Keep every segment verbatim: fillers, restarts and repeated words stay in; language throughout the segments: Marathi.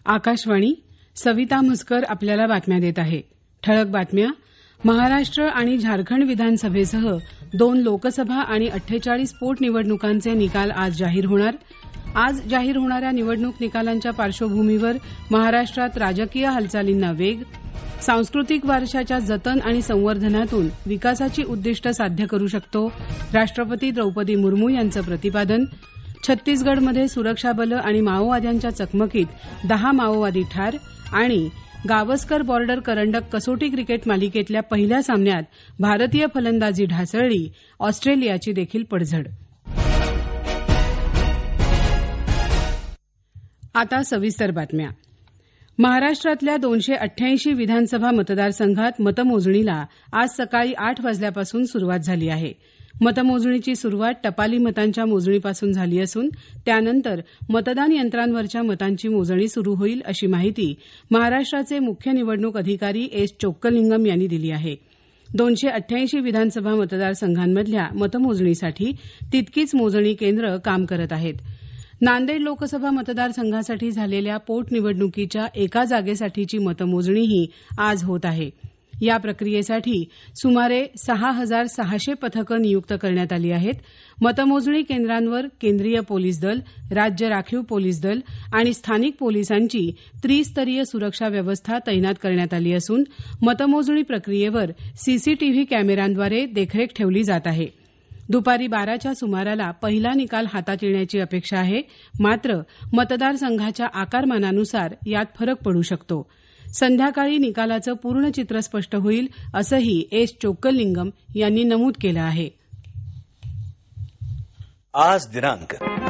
आकाशवाणी. सविता म्हसकर आपल्याला बातम्या देत आहे. ठळक बातम्या. महाराष्ट्र आणि झारखंड विधानसभेसह दोन लोकसभा आणि अठ्ठेचाळीस पोटनिवडणुकांचे निकाल आज जाहीर होणार. आज जाहीर होणाऱ्या निवडणूक निकालांच्या पार्श्वभूमीवर महाराष्ट्रात राजकीय हालचालींना वेग. सांस्कृतिक वारशाच्या जतन आणि संवर्धनातून विकासाची उद्दिष्ट साध्य करू शकतो, राष्ट्रपती द्रौपदी मुर्मू यांचं प्रतिपादन. छत्तीसगडमध्ये सुरक्षा बलं आणि माओवाद्यांच्या चकमकीत दहा माओवादी ठार. आणि गावस्कर बॉर्डर करंडक कसोटी क्रिकेट मालिकेतल्या पहिल्या सामन्यात भारतीय फलंदाजी ढासळली, ऑस्ट्रेलियाची देखील पडझड. आता सविस्तर बातम्या. महाराष्ट्रातल्या दोनशे अठ्ठ्याऐंशी विधानसभा मतदारसंघात मतमोजणीला आज सकाळी आठ वाजल्यापासून सुरुवात झाली आहे. मतमोजणीची सुरुवात टपाली मतांच्या मोजणीपासून झाली असून त्यानंतर मतदान यंत्रांवरच्या मतांची मोजणी सुरू होईल, अशी माहिती महाराष्ट्राचे मुख्य निवडणूक अधिकारी एस चोक्कलिंगम यांनी दिली आहे. दोनशे अठ्ठ्याऐंशी विधानसभा मतदारसंघांमधल्या मतमोजणीसाठी तितकीच मोजणी केंद्र काम करत आहेत. नांदेड लोकसभा मतदारसंघासाठी झालेल्या पोटनिवडणुकीच्या एका जागेसाठीची मतमोजणीही आज होत आहे. या प्रक्रियेसाठी सुमारे सहा हजार सहाशे पथकं नियुक्त करण्यात आली आहेत. मतमोजणी केंद्रांवर केंद्रीय पोलीस दल, राज्य राखीव पोलीस दल आणि स्थानिक पोलिसांची त्रिस्तरीय सुरक्षा व्यवस्था तैनात करण्यात आली असून मतमोजणी प्रक्रियेवर सीसीटीव्ही कॅमेऱ्यांद्वारे देखरेख ठेवली जात आहे. दुपारी बाराच्या सुमाराला पहिला निकाल हातात येण्याची अपेक्षा आहे. मात्र मतदारसंघाच्या आकारमानानुसार यात फरक पडू शकतो. संध्याकाळी निकालाचं पूर्ण चित्र स्पष्ट होईल, असंही एस चोक्कलिंगम यांनी नमूद केलं आहे. आज दिनांक.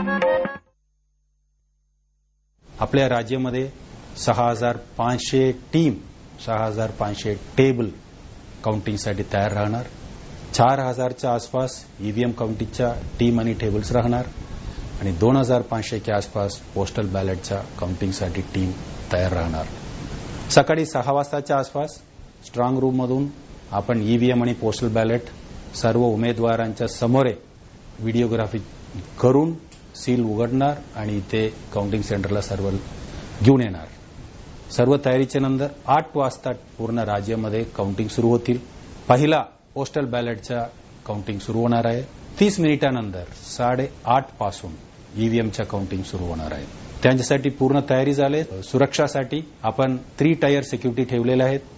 आपल्या राज्यामध्ये सहा हजार पाचशे टीम सहा हजार पाचशे टेबल काउंटिंगसाठी तयार राहणार. चार हजारच्या आसपास ईव्हीएम काउंटिंगच्या टीम आणि टेबल्स राहणार आणि दोन हजार पाचशेच्या आसपास पोस्टल बॅलेटच्या काउंटिंगसाठी टीम तयार राहणार. सकाळी सहा वाजताच्या आसपास स्ट्रॉंग रूममधून आपण ईव्हीएम आणि पोस्टल बॅलेट सर्व उमेदवारांच्या समोर व्हिडिओग्राफी करून सील उघडणार आणि ते काउंटिंग सेंटरला सर्व घेऊन येणार. सर्व तयारीच्या नंतर आठ वाजता पूर्ण राज्यामध्ये काउंटिंग सुरू होतील. पहिला पोस्टल बॅलेटच्या काउंटिंग सुरू होणार आहे. तीस मिनिटानंतर साडेआठ पासून ईव्हीएमच्या काउंटिंग सुरू होणार आहे. त्यांच्यासाठी पूर्ण तयारी झाली. सुरक्षासाठी आपण थ्री टायर सिक्युरिटी ठेवलेल्या आहेत.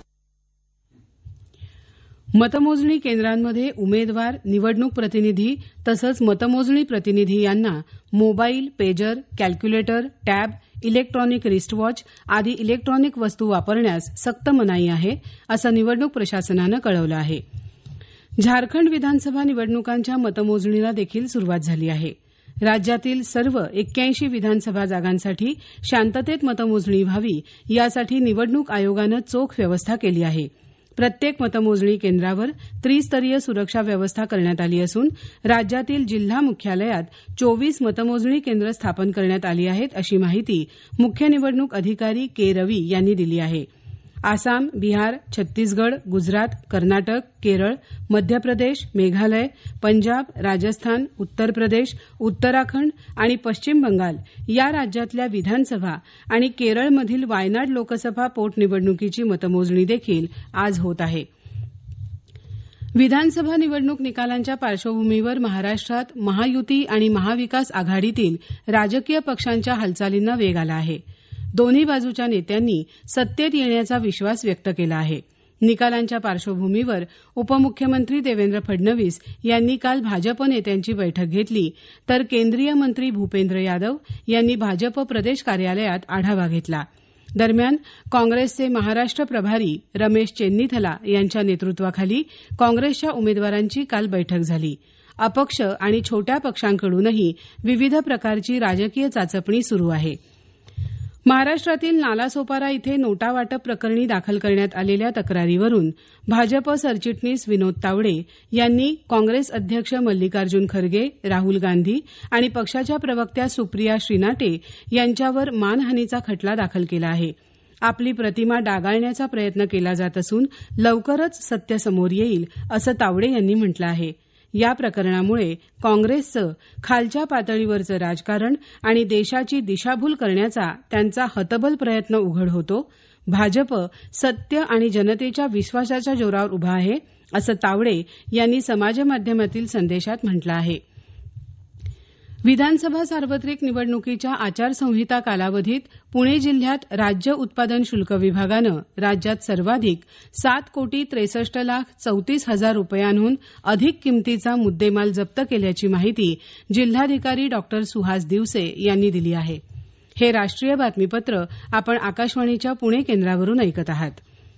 मतमोजणी केंद्रांमध्ये उमेदवार, निवडणूक प्रतिनिधी तसंच मतमोजणी प्रतिनिधी यांना mobile, pager, calculator, tab, electronic wristwatch आदी इलेक्ट्रॉनिक वस्तू वापरण्यास सक्त मनाई आहे, असं निवडणूक प्रशासनानं कळवलं आहे. झारखंड विधानसभा निवडणुकांच्या मतमोजणीला देखील सुरुवात झाली आहे. राज्यातील सर्व एक्क्याऐंशी विधानसभा जागांसाठी शांततेत मतमोजणी व्हावी, यासाठी निवडणूक आयोगानं चोख व्यवस्था केली आहे. प्रत्येक मतमोजणी केंद्रावर त्रिस्तरीय सुरक्षा व्यवस्था करण्यात आली असून राज्यातील जिल्हा मुख्यालयात चोवीस मतमोजणी केंद्र स्थापन करण्यात आली आहेत, अशी माहिती मुख्य निवडणूक अधिकारी के रवी यांनी दिली आहे. आसाम, बिहार, छत्तीसगड, गुजरात, कर्नाटक, केरळ, मध्य प्रदेश, मेघालय, पंजाब, राजस्थान, उत्तर प्रदेश, उत्तराखंड आणि पश्चिम बंगाल या राज्यातल्या विधानसभा आणि केरळमधील वायनाड लोकसभा पोटनिवडणुकीची मतमोजणी देखील आज होत आहे. विधानसभा निवडणूक निकालांच्या पार्श्वभूमीवर महाराष्ट्रात महायुती आणि महाविकास आघाडीतील राजकीय पक्षांच्या हालचालींना वेग आला आहे. दोन्ही बाजूच्या नेत्यांनी सत्तेत येण्याचा विश्वास व्यक्त केला आहे. निकालांच्या पार्श्वभूमीवर उपमुख्यमंत्री देवेंद्र फडणवीस यांनी काल भाजप नेत्यांची बैठक घेतली, तर केंद्रीय मंत्री भूपेंद्र यादव यांनी भाजप प्रदेश कार्यालयात आढावा घेतला. दरम्यान काँग्रेसचे महाराष्ट्र प्रभारी रमेश चेन्नीथला यांच्या नेतृत्वाखाली काँग्रेसच्या उमेदवारांची काल बैठक झाली. अपक्ष आणि छोट्या पक्षांकडूनही विविध प्रकारची राजकीय चाचपणी सुरू आहे. महाराष्ट्रातील नालासोपारा इथे नोटा वाटप प्रकरणी दाखल करण्यात आलेल्या तक्रारीवरून भाजप सरचिटणीस विनोद तावडे यांनी काँग्रेस अध्यक्ष मल्लिकार्जुन खरगे, राहुल गांधी आणि पक्षाच्या प्रवक्त्या सुप्रिया श्रीनाटे यांच्यावर मानहानीचा खटला दाखल केला आहे. आपली प्रतिमा डागाळण्याचा प्रयत्न केला जात असून लवकरच सत्य समोर येईल, असं तावडे यांनी म्हटलं आहे. या प्रकरणामुळे काँग्रेसचं खालच्या पातळीवरचं राजकारण आणि देशाची दिशाभूल करण्याचा त्यांचा हतबल प्रयत्न उघड होतो. भाजप सत्य आणि जनतेच्या विश्वासाच्या जोरावर उभा आहे, असं तावडे यांनी समाजमाध्यमातील संदेशात म्हटलं आहे. विधानसभा सार्वत्रिक निवडणुकीच्या आचारसंहिता कालावधीत पुणे जिल्ह्यात राज्य उत्पादन शुल्क विभागानं राज्यात सर्वाधिक सात कोटी त्रेसष्ट लाख चौतीस हजार रुपयांहून अधिक किमतीचा मुद्देमाल जप्त केल्याची माहिती जिल्हाधिकारी डॉक्टर सुहास दिवसे यांनी दिली आहे. हे राष्ट्रीय बातमीपत्र आपण आकाशवाणीच्या पुणे केंद्रावरून ऐकत आहात.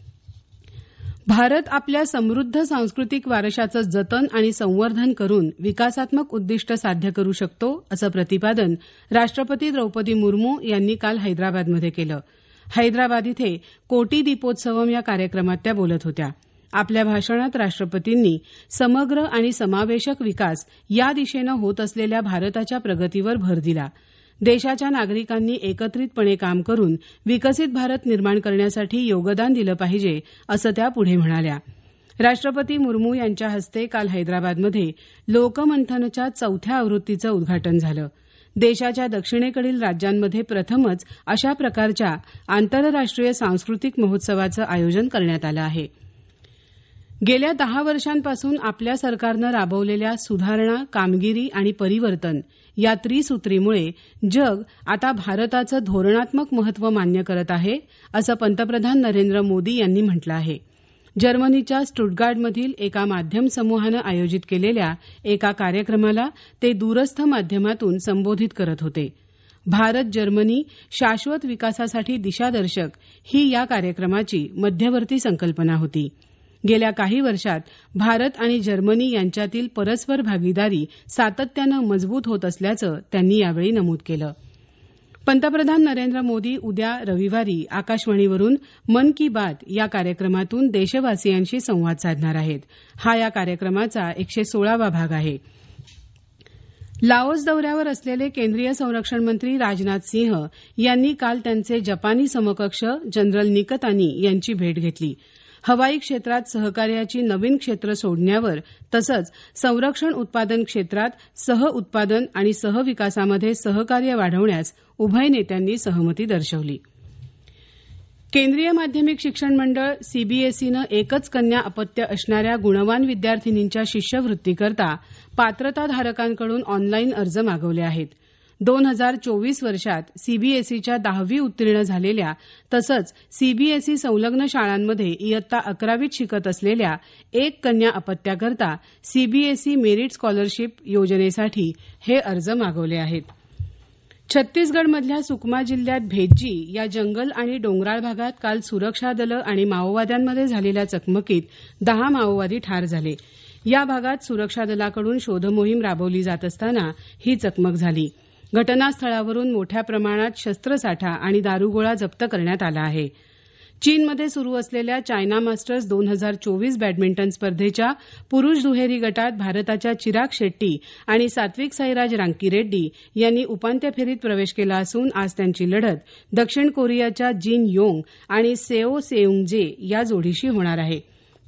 भारत आपल्या समृद्ध सांस्कृतिक वारशाचं जतन आणि संवर्धन करून विकासात्मक उद्दिष्ट साध्य करू शकतो, असं प्रतिपादन राष्ट्रपती द्रौपदी मुर्मू यांनी काल हैदराबादमध्ये केलं. हैदराबाद इथे कोटी दीपोत्सवम या कार्यक्रमात त्या बोलत होत्या. आपल्या भाषणात राष्ट्रपतींनी समग्र आणि समावेशक विकास या दिशेनं होत असलेल्या भारताच्या प्रगतीवर भर दिला. देशाच्या नागरिकांनी एकत्रितपणे काम करून विकसित भारत निर्माण करण्यासाठी योगदान दिलं पाहिजे, असं त्या पुढे म्हणाल्या. राष्ट्रपती मुर्मू यांच्या हस्ते काल हैदराबादमध्ये लोकमंथनच्या चौथ्या आवृत्तीचं उद्घाटन झालं. देशाच्या दक्षिणेकडील राज्यांमध्ये प्रथमच अशा प्रकारच्या आंतरराष्ट्रीय सांस्कृतिक महोत्सवाचं आयोजन करण्यात आलं आहे. गेल्या दहा वर्षांपासून आपल्या सरकारनं राबवलेल्या सुधारणा, कामगिरी आणि परिवर्तन या त्रिसूत्रीमुळे जग आता भारताचं धोरणात्मक महत्त्व मान्य करत आहे, असं पंतप्रधान नरेंद्र मोदी यांनी म्हटलं आहे. जर्मनीच्या स्टुटगार्टमधील एका माध्यम समूहानं आयोजित केलेल्या एका कार्यक्रमाला ते दूरस्थ माध्यमातून संबोधित करत होते. भारत जर्मनी शाश्वत विकासासाठी दिशादर्शक ही या कार्यक्रमाची मध्यवर्ती संकल्पना होती. गेल्या काही वर्षात भारत आणि जर्मनी यांच्यातील परस्पर भागीदारी सातत्यानं मजबूत होत असल्याचं त्यांनी यावेळी नमूद केलं. पंतप्रधान नरेंद्र मोदी उद्या रविवारी आकाशवाणीवरून मन की बात या कार्यक्रमातून देशवासियांशी संवाद साधणार आहेत. हा या कार्यक्रमाचा एकशे सोळावा भाग आहे. लाओस दौऱ्यावर असलेले केंद्रीय संरक्षण मंत्री राजनाथ सिंह यांनी काल त्यांचे जपानी समकक्ष जनरल निकतानी यांची भेट घेतली. हवाई क्षेत्रात सहकार्याची नवीन क्षेत्र सोडण्यावर तसंच संरक्षण उत्पादन क्षेत्रात सहउत्पादन आणि सहविकासामध्ये सहकार्य वाढवण्यास उभय नेत्यांनी सहमती दर्शवली. केंद्रीय माध्यमिक शिक्षण मंडळ सीबीएसईनं एकच कन्या अपत्य असणाऱ्या गुणवान विद्यार्थिनींच्या शिष्यवृत्तीकरता पात्रताधारकांकडून ऑनलाईन अर्ज मागवले आहेत. दोन हजार चोवीस वर्षात सीबीएसईच्या दहावी उत्तीर्ण झालेल्या तसंच सीबीएसई संलग्न शाळांमध्ये इयत्ता अकरावीत शिकत असलेल्या एक कन्या अपत्याकरता सीबीएसई मेरिट स्कॉलरशिप योजनेसाठी हे अर्ज मागवले आहेत. छत्तीसगडमधल्या सुकमा जिल्ह्यात भेज्जी या जंगल आणि डोंगराळ भागात काल सुरक्षा दलं आणि माओवाद्यांमध्ये झालेल्या चकमकीत दहा माओवादी ठार झाले. या भागात सुरक्षा दलाकडून शोधमोहीम राबवली जात असताना ही चकमक झाली. घटनास्थळावरून मोठ्या प्रमाणात शस्त्रसाठा आणि दारुगोळा जप्त करण्यात आला आहे. चीनमध्ये सुरू असलेल्या चायना मास्टर्स दोन हजार चोवीस बॅडमिंटन स्पर्धेच्या पुरुष दुहेरी गटात भारताच्या चिराग शेट्टी आणि सात्विक साईराज रांकीरेड्डी यांनी उपांत्य फेरीत प्रवेश केला असून आज त्यांची लढत दक्षिण कोरियाच्या जिन योंग आणि सेओ सेउंग जे या जोडीशी होणार आहे.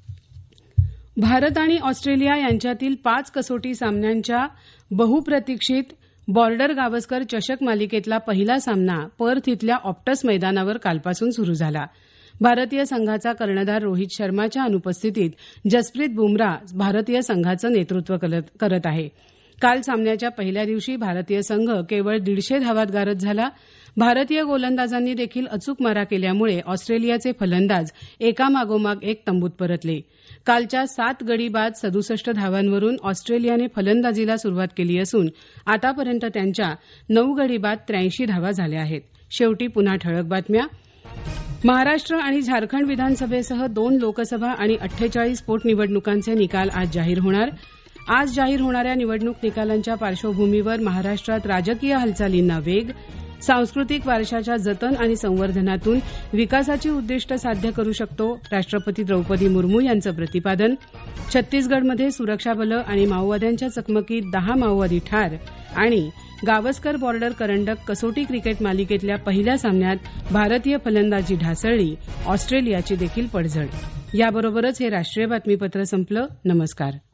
भारत आणि ऑस्ट्रेलिया यांच्यातील पाच कसोटी सामन्यांच्या बहुप्रतीक्षित बॉर्डर गावस्कर चषक मालिकेतला पहिला सामना पर्थ इथल्या ऑप्टस मैदानावर कालपासून सुरू झाला. भारतीय संघाचा कर्णधार रोहित शर्माच्या अनुपस्थितीत जसप्रीत बुमराह भारतीय संघाचं नेतृत्व करत आहे. काल सामन्याच्या पहिल्या दिवशी भारतीय संघ केवळ दीडशे धावात गारद झाला. भारतीय गोलंदाजांनी देखील अचूक मारा केल्यामुळे ऑस्ट्रेलियाचे फलंदाज एकामागोमाग एक तंबूत परतले. कालच्या सात गडी बाद सदुसष्ट धावांवरून ऑस्ट्रेलियाने फलंदाजीला सुरुवात केली असून आतापर्यंत त्यांच्या नऊ गडी बाद त्र्याऐंशी धावा झाल्या आहेत. शेवटी पुन्हा ठळक बातम्या. महाराष्ट्र आणि झारखंड विधानसभेसह दोन लोकसभा आणि अठ्ठेचाळीस पोटनिवडणुकांचे निकाल आज जाहीर होणार. आज जाहीर होणाऱ्या निवडणूक निकालांच्या पार्श्वभूमीवर महाराष्ट्रात राजकीय हालचालींना वेग. सांस्कृतिक वारशाच्या जतन आणि संवर्धनातून विकासाची उद्दिष्ट साध्य करू शकतो, राष्ट्रपती द्रौपदी मुर्मू यांचं प्रतिपादन. छत्तीसगडमध्ये सुरक्षा बलं आणि माओवाद्यांच्या चकमकीत दहा माओवादी ठार. आणि गावस्कर बॉर्डर करंडक कसोटी क्रिकेट मालिकेतल्या पहिल्या सामन्यात भारतीय फलंदाजी ढासळली, ऑस्ट्रेलियाची देखील पडझड. याबरोबरच हे राष्ट्रीय बातमीपत्र संपलं. नमस्कार.